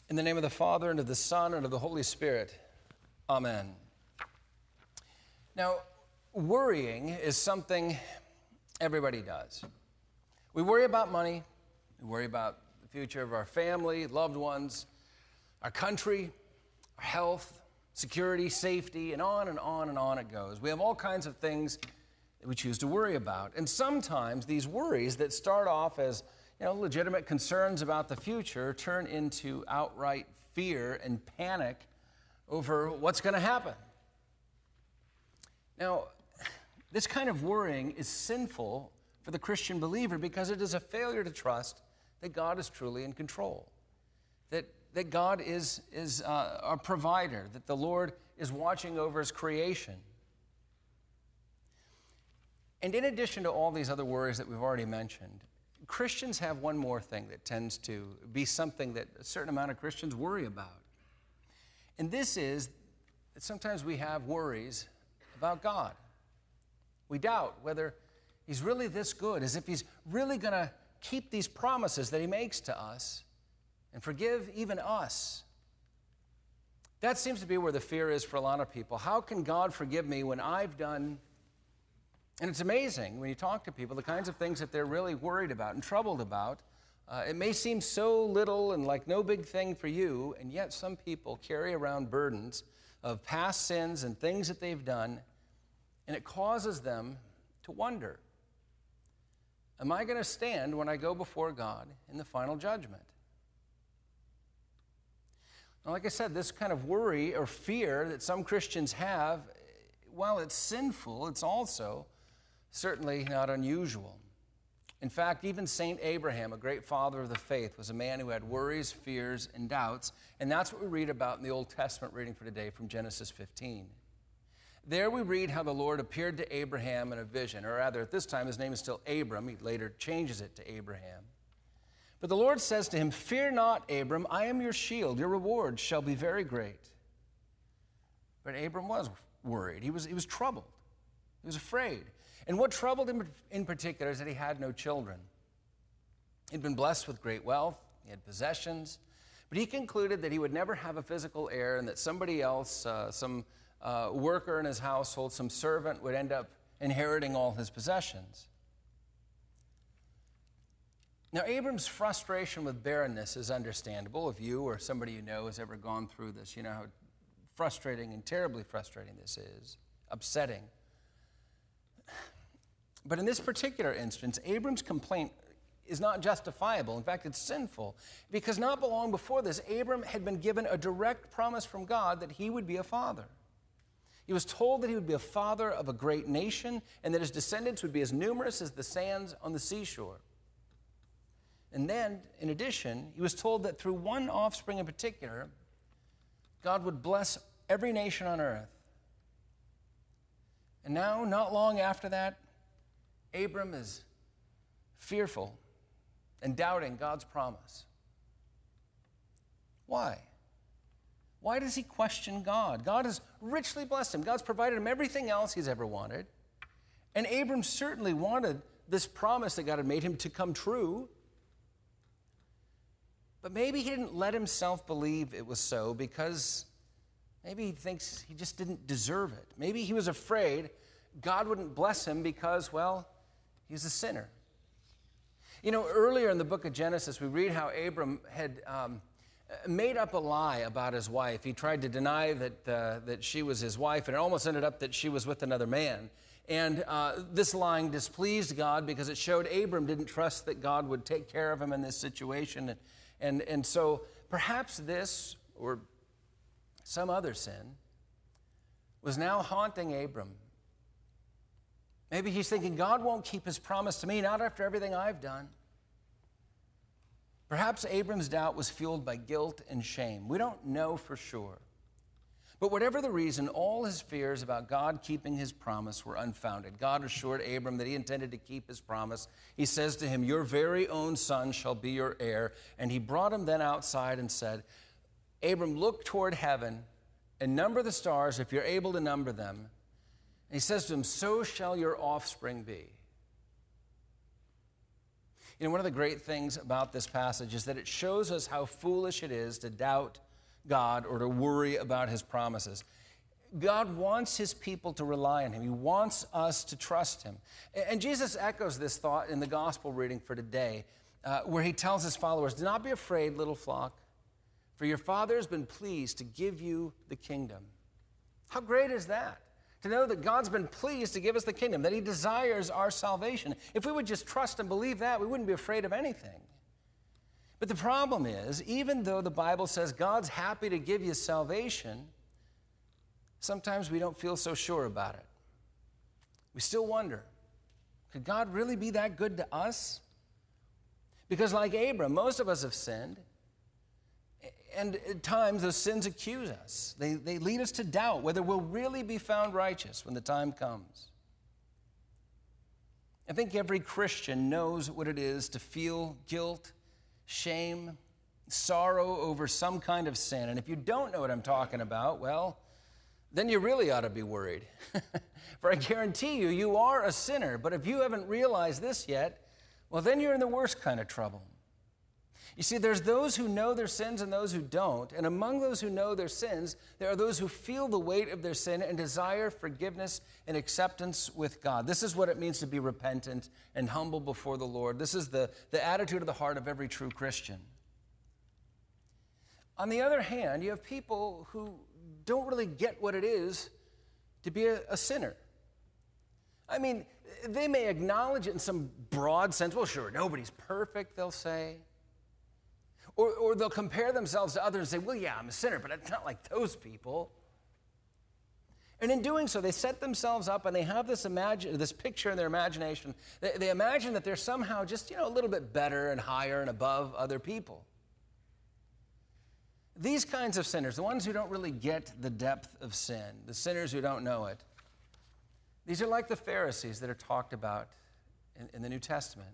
In the name of the Father, and of the Son, and of the Holy Spirit. Amen. Now, worrying is something everybody does. We worry about money. We worry about the future of our family, loved ones, our country, our health, security, safety, and on and on and on it goes. We have all kinds of things that we choose to worry about. And sometimes these worries that start off as legitimate concerns about the future turn into outright fear and panic over what's going to happen. Now, this kind of worrying is sinful for the Christian believer because it is a failure to trust that God is truly in control, that God is our provider, that the Lord is watching over His creation. And in addition to all these other worries that we've already mentioned, Christians have one more thing that tends to be something that a certain amount of Christians worry about. And this is that sometimes we have worries about God. We doubt whether He's really this good, as if He's really going to keep these promises that He makes to us and forgive even us. That seems to be where the fear is for a lot of people. How can God forgive me when I've done... And it's amazing when you talk to people, the kinds of things that they're really worried about and troubled about. It may seem so little and like no big thing for you, and yet some people carry around burdens of past sins and things that they've done, and it causes them to wonder, am I going to stand when I go before God in the final judgment? Now, like I said, this kind of worry or fear that some Christians have, while it's sinful, it's also certainly not unusual. In fact, even St. Abraham, a great father of the faith, was a man who had worries, fears, and doubts, and that's what we read about in the Old Testament reading for today from Genesis 15. There we read how the Lord appeared to Abraham in a vision, or rather at this time his name is still Abram. He later changes it to Abraham. But the Lord says to him, "Fear not, Abram, I am your shield. Your reward shall be very great." But Abram was worried. He was troubled. He was afraid. And what troubled him in particular is that he had no children. He'd been blessed with great wealth. He had possessions. But he concluded that he would never have a physical heir and that somebody else, some worker in his household, some servant, would end up inheriting all his possessions. Now, Abram's frustration with barrenness is understandable. If you or somebody you know has ever gone through this, you know how frustrating and terribly frustrating this is, upsetting. But in this particular instance, Abram's complaint is not justifiable. In fact, it's sinful, because not long before this, Abram had been given a direct promise from God that he would be a father. He was told that he would be a father of a great nation and that his descendants would be as numerous as the sands on the seashore. And then, in addition, he was told that through one offspring in particular, God would bless every nation on earth. And now, not long after that, Abram is fearful and doubting God's promise. Why? Why does he question God? God has richly blessed him. God's provided him everything else he's ever wanted. And Abram certainly wanted this promise that God had made him to come true. But maybe he didn't let himself believe it was so because maybe he thinks he just didn't deserve it. Maybe he was afraid God wouldn't bless him because, well, he's a sinner. You know, earlier in the book of Genesis, we read how Abram had made up a lie about his wife. He tried to deny that she was his wife, and it almost ended up that she was with another man. And this lying displeased God because it showed Abram didn't trust that God would take care of him in this situation. And so perhaps this or some other sin was now haunting Abram. Maybe he's thinking, God won't keep his promise to me, not after everything I've done. Perhaps Abram's doubt was fueled by guilt and shame. We don't know for sure. But whatever the reason, all his fears about God keeping his promise were unfounded. God assured Abram that he intended to keep his promise. He says to him, "Your very own son shall be your heir." And he brought him then outside and said, "Abram, look toward heaven and number the stars if you're able to number them." And he says to him, "So shall your offspring be." You know, one of the great things about this passage is that it shows us how foolish it is to doubt God or to worry about his promises. God wants his people to rely on him. He wants us to trust him. And Jesus echoes this thought in the gospel reading for today, where he tells his followers, "Do not be afraid, little flock, for your Father has been pleased to give you the kingdom." How great is that? To know that God's been pleased to give us the kingdom, that he desires our salvation. If we would just trust and believe that, we wouldn't be afraid of anything. But the problem is, even though the Bible says God's happy to give you salvation, sometimes we don't feel so sure about it. We still wonder, could God really be that good to us? Because like Abram, most of us have sinned. And at times, those sins accuse us. They lead us to doubt whether we'll really be found righteous when the time comes. I think every Christian knows what it is to feel guilt, shame, sorrow over some kind of sin. And if you don't know what I'm talking about, well, then you really ought to be worried. For I guarantee you, you are a sinner. But if you haven't realized this yet, well, then you're in the worst kind of trouble. You see, there's those who know their sins and those who don't. And among those who know their sins, there are those who feel the weight of their sin and desire forgiveness and acceptance with God. This is what it means to be repentant and humble before the Lord. This is the attitude of the heart of every true Christian. On the other hand, you have people who don't really get what it is to be a sinner. I mean, they may acknowledge it in some broad sense. Well, sure, nobody's perfect, they'll say. Or they'll compare themselves to others and say, well, yeah, I'm a sinner, but it's not like those people. And in doing so, they set themselves up and they have this picture in their imagination. They imagine that they're somehow just, a little bit better and higher and above other people. These kinds of sinners, the ones who don't really get the depth of sin, the sinners who don't know it, these are like the Pharisees that are talked about in the New Testament.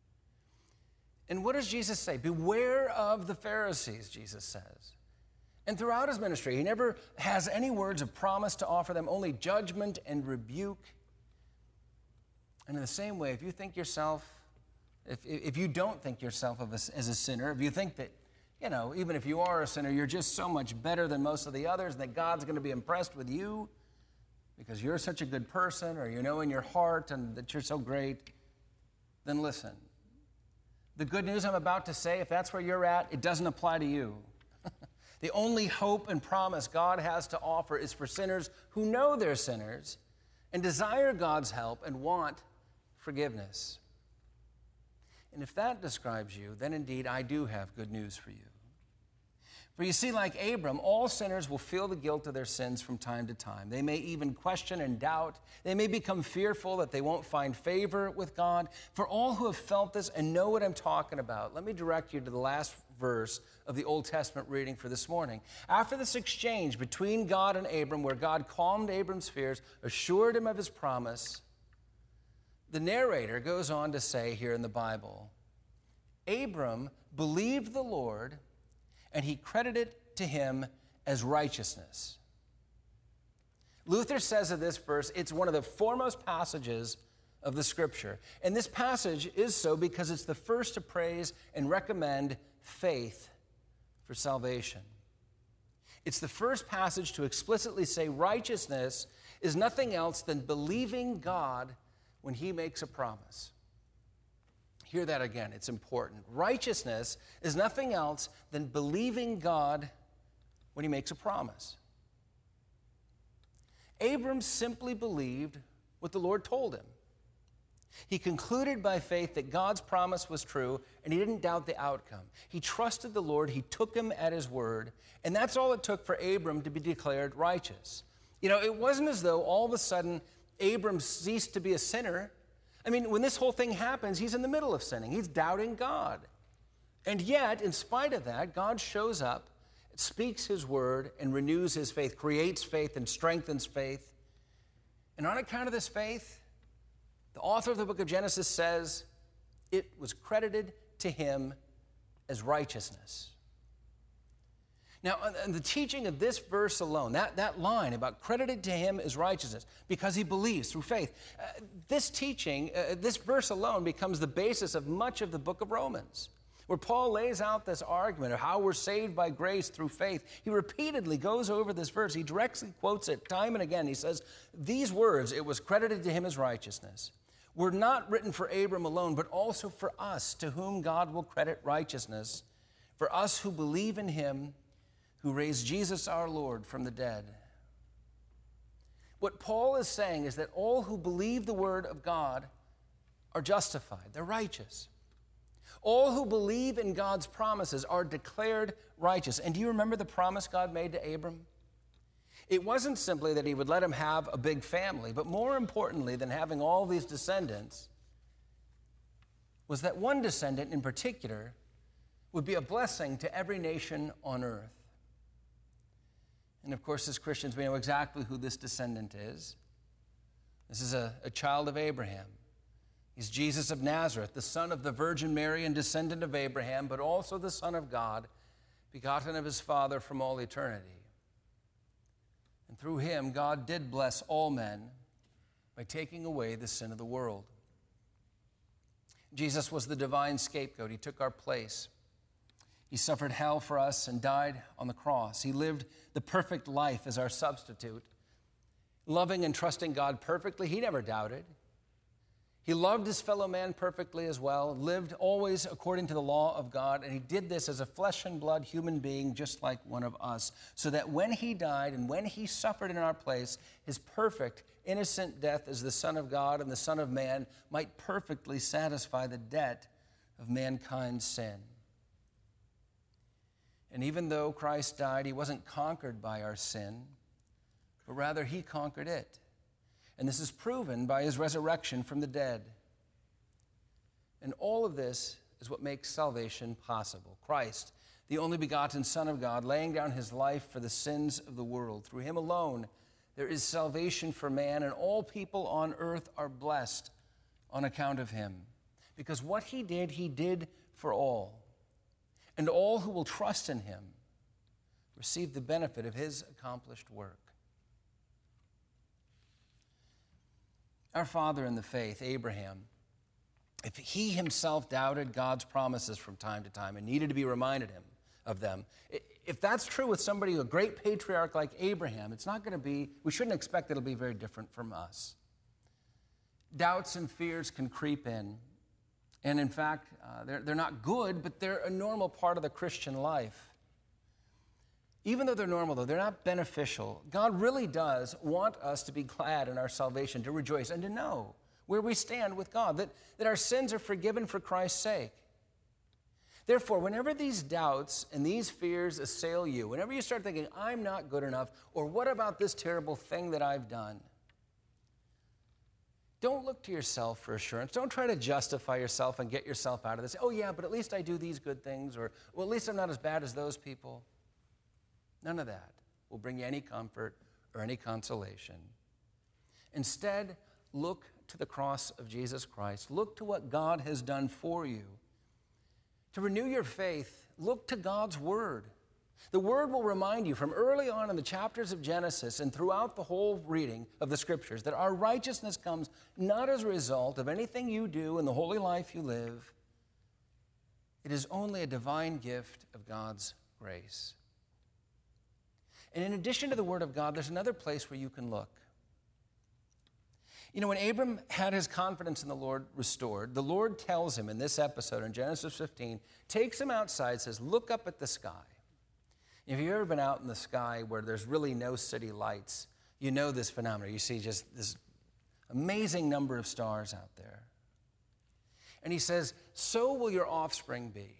And what does Jesus say? Beware of the Pharisees, Jesus says. And throughout his ministry, he never has any words of promise to offer them, only judgment and rebuke. And in the same way, if you think yourself, if you don't think yourself as a sinner, if you think that, even if you are a sinner, you're just so much better than most of the others, and that God's going to be impressed with you because you're such a good person, or in your heart and that you're so great, then listen. The good news I'm about to say, if that's where you're at, it doesn't apply to you. The only hope and promise God has to offer is for sinners who know they're sinners and desire God's help and want forgiveness. And if that describes you, then indeed I do have good news for you. For you see, like Abram, all sinners will feel the guilt of their sins from time to time. They may even question and doubt. They may become fearful that they won't find favor with God. For all who have felt this and know what I'm talking about, let me direct you to the last verse of the Old Testament reading for this morning. After this exchange between God and Abram, where God calmed Abram's fears, assured him of his promise, the narrator goes on to say here in the Bible, Abram believed the Lord, and he credited to him as righteousness. Luther says of this verse, it's one of the foremost passages of the Scripture. And this passage is so because it's the first to praise and recommend faith for salvation. It's the first passage to explicitly say righteousness is nothing else than believing God when he makes a promise. Hear that again, it's important. Righteousness is nothing else than believing God when he makes a promise. Abram simply believed what the Lord told him. He concluded by faith that God's promise was true, and he didn't doubt the outcome. He trusted the Lord, he took him at his word, and that's all it took for Abram to be declared righteous. It wasn't as though all of a sudden Abram ceased to be a sinner. I mean, when this whole thing happens, he's in the middle of sinning. He's doubting God. And yet, in spite of that, God shows up, speaks his word, and renews his faith, creates faith, and strengthens faith. And on account of this faith, the author of the book of Genesis says, it was credited to him as righteousness. Now, the teaching of this verse alone, that line about credited to him as righteousness because he believes through faith, this teaching, this verse alone becomes the basis of much of the book of Romans, where Paul lays out this argument of how we're saved by grace through faith. He repeatedly goes over this verse. He directly quotes it time and again. He says, these words, it was credited to him as righteousness, were not written for Abram alone, but also for us, to whom God will credit righteousness, for us who believe in him, who raised Jesus our Lord from the dead. What Paul is saying is that all who believe the word of God are justified. They're righteous. All who believe in God's promises are declared righteous. And do you remember the promise God made to Abram? It wasn't simply that he would let him have a big family, but more importantly than having all these descendants was that one descendant in particular would be a blessing to every nation on earth. And of course, as Christians, we know exactly who this descendant is. This is a child of Abraham. He's Jesus of Nazareth, the son of the Virgin Mary and descendant of Abraham, but also the Son of God, begotten of his Father from all eternity. And through him, God did bless all men by taking away the sin of the world. Jesus was the divine scapegoat. He took our place. He suffered hell for us and died on the cross. He lived the perfect life as our substitute, loving and trusting God perfectly. He never doubted. He loved his fellow man perfectly as well, lived always according to the law of God, and he did this as a flesh and blood human being just like one of us, so that when he died and when he suffered in our place, his perfect, innocent death as the Son of God and the Son of Man might perfectly satisfy the debt of mankind's sin. And even though Christ died, he wasn't conquered by our sin, but rather he conquered it. And this is proven by his resurrection from the dead. And all of this is what makes salvation possible. Christ, the only begotten Son of God, laying down his life for the sins of the world. Through him alone, there is salvation for man, and all people on earth are blessed on account of him. Because what he did for all. And all who will trust in him receive the benefit of his accomplished work. Our father in the faith, Abraham, if he himself doubted God's promises from time to time and needed to be reminded him of them, if that's true with somebody, a great patriarch like Abraham, it's not going to be, we shouldn't expect it'll be very different from us. Doubts and fears can creep in. And in fact, they're not good, but they're a normal part of the Christian life. Even though they're normal, though, they're not beneficial. God really does want us to be glad in our salvation, to rejoice, and to know where we stand with God, that our sins are forgiven for Christ's sake. Therefore, whenever these doubts and these fears assail you, whenever you start thinking, I'm not good enough, or what about this terrible thing that I've done? Don't look to yourself for assurance. Don't try to justify yourself and get yourself out of this. Oh, yeah, but at least I do these good things, or, well, at least I'm not as bad as those people. None of that will bring you any comfort or any consolation. Instead, look to the cross of Jesus Christ. Look to what God has done for you. To renew your faith, look to God's Word. The Word will remind you from early on in the chapters of Genesis and throughout the whole reading of the Scriptures that our righteousness comes not as a result of anything you do in the holy life you live. It is only a divine gift of God's grace. And in addition to the Word of God, there's another place where you can look. You know, when Abram had his confidence in the Lord restored, the Lord tells him in this episode in Genesis 15, takes him outside, says, look up at the sky. If you've ever been out in the sky where there's really no city lights, you know this phenomenon. You see just this amazing number of stars out there. And he says, so will your offspring be.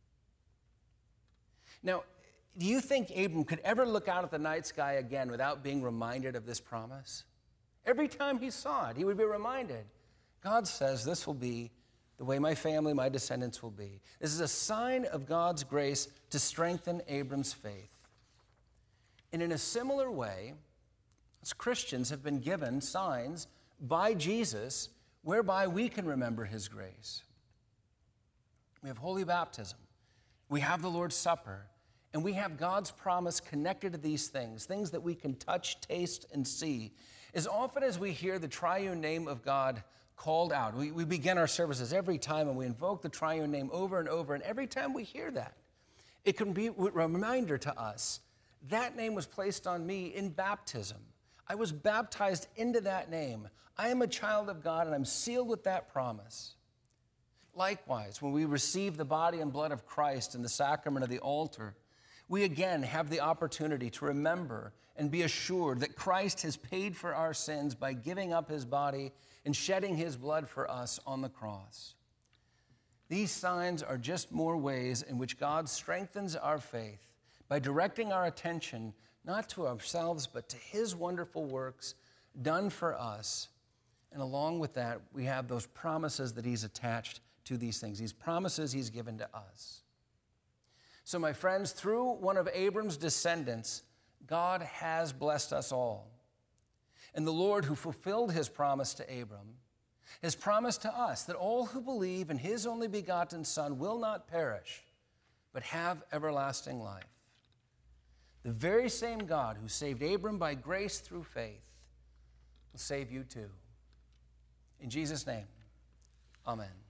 Now, do you think Abram could ever look out at the night sky again without being reminded of this promise? Every time he saw it, he would be reminded. God says this will be the way my family, my descendants will be. This is a sign of God's grace to strengthen Abram's faith. And in a similar way, as Christians have been given signs by Jesus whereby we can remember his grace. We have holy baptism. We have the Lord's Supper. And we have God's promise connected to these things, things that we can touch, taste, and see. As often as we hear the triune name of God called out, we begin our services every time and we invoke the triune name over and over. And every time we hear that, it can be a reminder to us that name was placed on me in baptism. I was baptized into that name. I am a child of God and I'm sealed with that promise. Likewise, when we receive the body and blood of Christ in the sacrament of the altar, we again have the opportunity to remember and be assured that Christ has paid for our sins by giving up his body and shedding his blood for us on the cross. These signs are just more ways in which God strengthens our faith by directing our attention not to ourselves but to his wonderful works done for us. And along with that, we have those promises that he's attached to these things, these promises he's given to us. So, my friends, through one of Abram's descendants, God has blessed us all. And the Lord, who fulfilled his promise to Abram, has promised to us that all who believe in his only begotten Son will not perish, but have everlasting life. The very same God who saved Abram by grace through faith will save you too. In Jesus' name, amen.